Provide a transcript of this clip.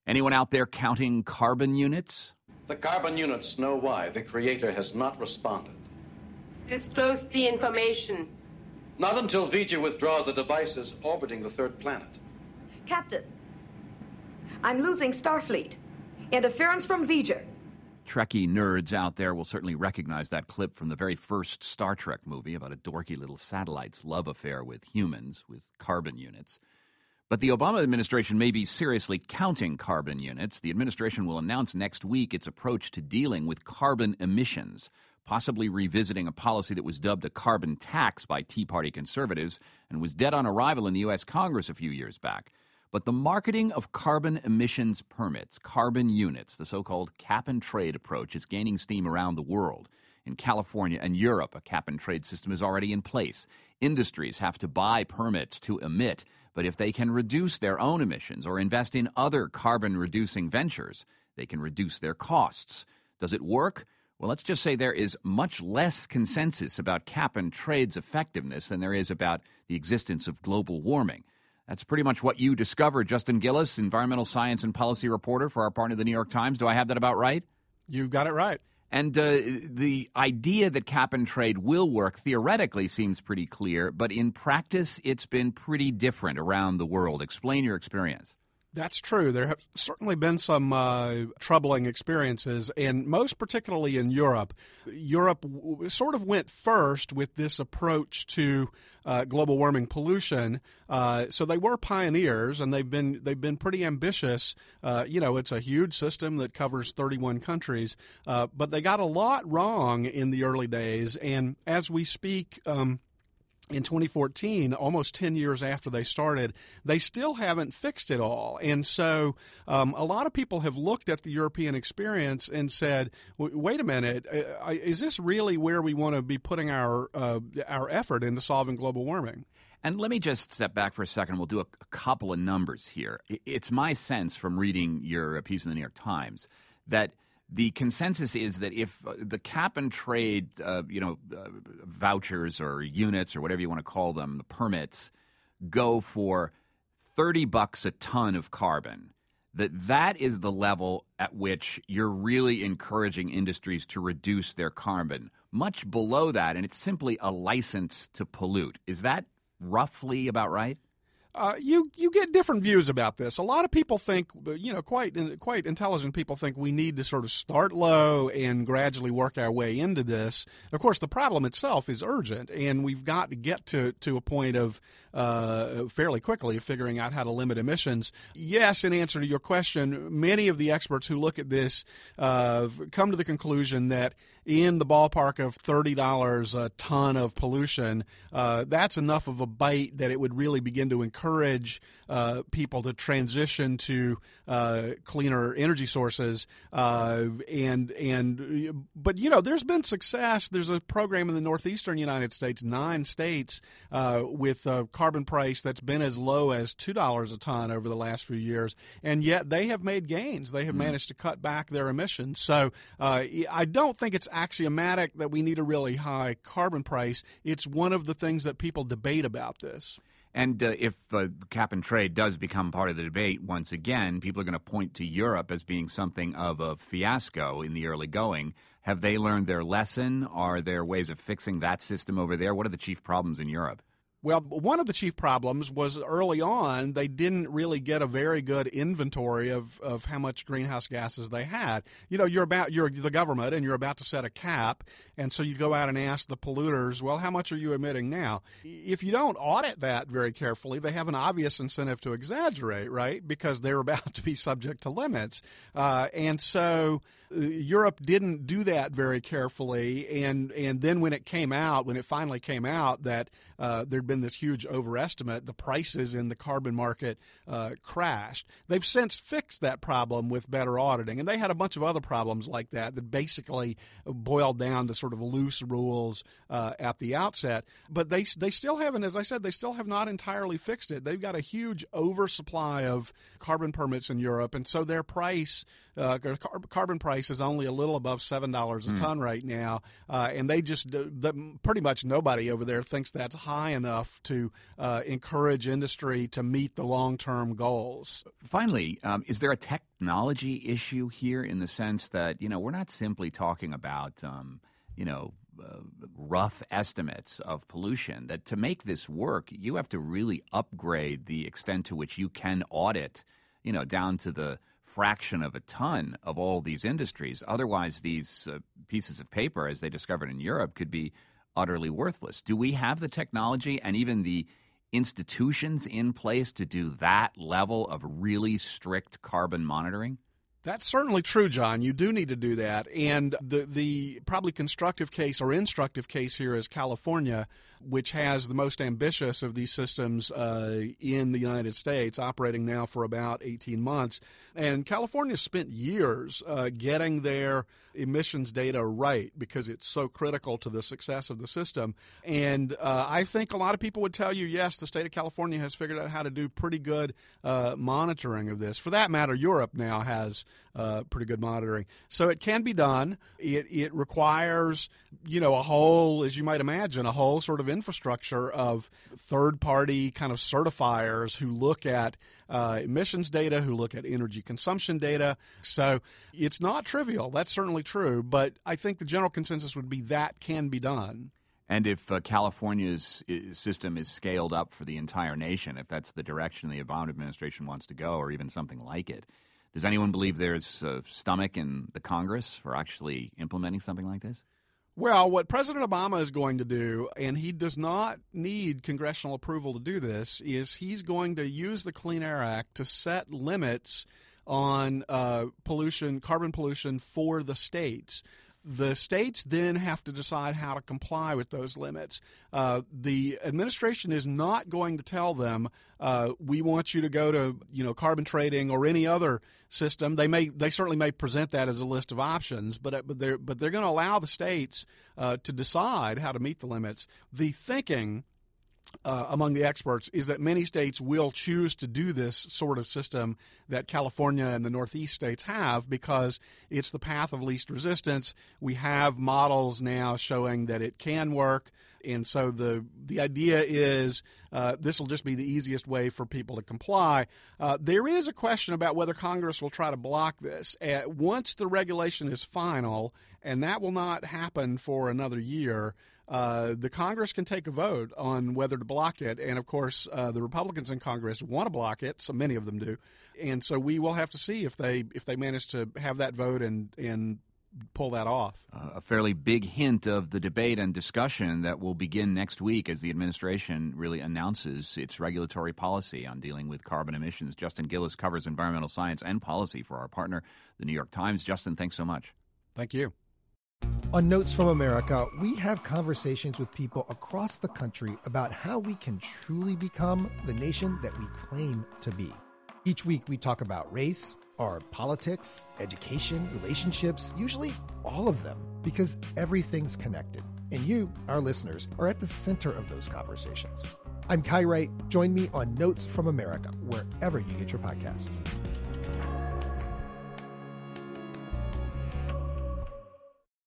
Anyone out there counting carbon units? The carbon units know why the Creator has not responded. Disclose the information. Not until V'Ger withdraws the devices orbiting the third planet. Captain, I'm losing Starfleet. Interference from V'Ger. Trekkie nerds out there will certainly recognize that clip from the very first Star Trek movie about a dorky little satellite's love affair with humans, with carbon units. But the Obama administration may be seriously counting carbon units. The administration will announce next week its approach to dealing with carbon emissions, possibly revisiting a policy that was dubbed a carbon tax by Tea Party conservatives and was dead on arrival in the U.S. Congress a few years back. But the marketing of carbon emissions permits, carbon units, the so-called cap-and-trade approach, is gaining steam around the world. In California and Europe, a cap-and-trade system is already in place. Industries have to buy permits to emit, but if they can reduce their own emissions or invest in other carbon-reducing ventures, they can reduce their costs. Does it work? Well, let's just say there is much less consensus about cap-and-trade's effectiveness than there is about the existence of global warming. That's pretty much what you discovered, Justin Gillis, environmental science and policy reporter for our partner, the New York Times. Do I have that about right? You've got it right. And the idea that cap-and-trade will work theoretically seems pretty clear, but in practice, it's been pretty different around the world. Explain your experience. That's true. There have certainly been some troubling experiences, and most particularly in Europe. Europe sort of went first with this approach to global warming pollution. So they were pioneers, and they've been pretty ambitious. It's a huge system that covers 31 countries, but they got a lot wrong in the early days. And as we speak, in 2014, almost 10 years after they started, they still haven't fixed it all. And so a lot of people have looked at the European experience and said, wait a minute, is this really where we want to be putting our effort into solving global warming? And let me just step back for a second. We'll do a couple of numbers here. It's my sense from reading your piece in the New York Times that the consensus is that if the cap-and-trade, vouchers or units or whatever you want to call them, the permits, go for $30 a ton of carbon, that is the level at which you're really encouraging industries to reduce their carbon. Much below that, and it's simply a license to pollute. Is that roughly about right? You get different views about this. A lot of people think, quite intelligent people think we need to sort of start low and gradually work our way into this. Of course, the problem itself is urgent, and we've got to get to a point of fairly quickly figuring out how to limit emissions. Yes, in answer to your question, many of the experts who look at this come to the conclusion that in the ballpark of $30 a ton of pollution, that's enough of a bite that it would really begin to encourage people to transition to cleaner energy sources. But there's been success. There's a program in the northeastern United States, 9 states, with a carbon price that's been as low as $2 a ton over the last few years, and yet they have made gains. They have managed to cut back their emissions. So I don't think it's axiomatic that we need a really high carbon price. It's one of the things that people debate about this. And if cap-and-trade does become part of the debate once again, people are going to point to Europe as being something of a fiasco in the early going. Have they learned their lesson? Are there ways of fixing that system over there? What are the chief problems in Europe? Well, one of the chief problems was early on they didn't really get a very good inventory of how much greenhouse gases they had. You're the government and you're about to set a cap, and so you go out and ask the polluters, well, how much are you emitting now? If you don't audit that very carefully, they have an obvious incentive to exaggerate, right? Because they're about to be subject to limits. And so Europe didn't do that very carefully, and then when it finally came out that there'd been this huge overestimate, the prices in the carbon market crashed. They've since fixed that problem with better auditing, and they had a bunch of other problems like that basically boiled down to sort of loose rules at the outset. But they still haven't, as I said, they still have not entirely fixed it. They've got a huge oversupply of carbon permits in Europe, and so their price, carbon price, is only a little above $7 a ton right now, and they pretty much nobody over there thinks that's high high enough to encourage industry to meet the long-term goals. Finally, is there a technology issue here in the sense that, we're not simply talking about, rough estimates of pollution, that to make this work, you have to really upgrade the extent to which you can audit, down to the fraction of a ton of all these industries. Otherwise, these pieces of paper, as they discovered in Europe, could be utterly worthless. Do we have the technology and even the institutions in place to do that level of really strict carbon monitoring? That's certainly true, John. You do need to do that. And the probably constructive case or instructive case here is California, which has the most ambitious of these systems in the United States, operating now for about 18 months. And California spent years getting their emissions data right because it's so critical to the success of the system. And I think a lot of people would tell you, yes, the state of California has figured out how to do pretty good monitoring of this. For that matter, Europe now has pretty good monitoring. So it can be done. It requires, a whole, as you might imagine, a whole sort of infrastructure of third-party kind of certifiers who look at emissions data, who look at energy consumption data. So it's not trivial. That's certainly true. But I think the general consensus would be that can be done. And if California's system is scaled up for the entire nation, if that's the direction the Obama administration wants to go, or even something like it, does anyone believe there's a stomach in the Congress for actually implementing something like this? Well, what President Obama is going to do, and he does not need congressional approval to do this, is he's going to use the Clean Air Act to set limits on carbon pollution for the states. The states then have to decide how to comply with those limits. The administration is not going to tell them, we want you to go to carbon trading or any other system. They certainly may present that as a list of options, but they're going to allow the states to decide how to meet the limits. The thinking among the experts is that many states will choose to do this sort of system that California and the Northeast states have because it's the path of least resistance. We have models now showing that it can work, and so the idea is this will just be the easiest way for people to comply. There is a question about whether Congress will try to block this. Once the regulation is final, and that will not happen for another year, the Congress can take a vote on whether to block it. And, of course, the Republicans in Congress want to block it. So many of them do. And so we will have to see if they manage to have that vote and pull that off. A fairly big hint of the debate and discussion that will begin next week as the administration really announces its regulatory policy on dealing with carbon emissions. Justin Gillis covers environmental science and policy for our partner, the New York Times. Justin, thanks so much. Thank you. On Notes from America, we have conversations with people across the country about how we can truly become the nation that we claim to be. Each week we talk about race, our politics, education, relationships, usually all of them, because everything's connected. And you, our listeners, are at the center of those conversations. I'm Kai Wright. Join me on Notes from America, wherever you get your podcasts.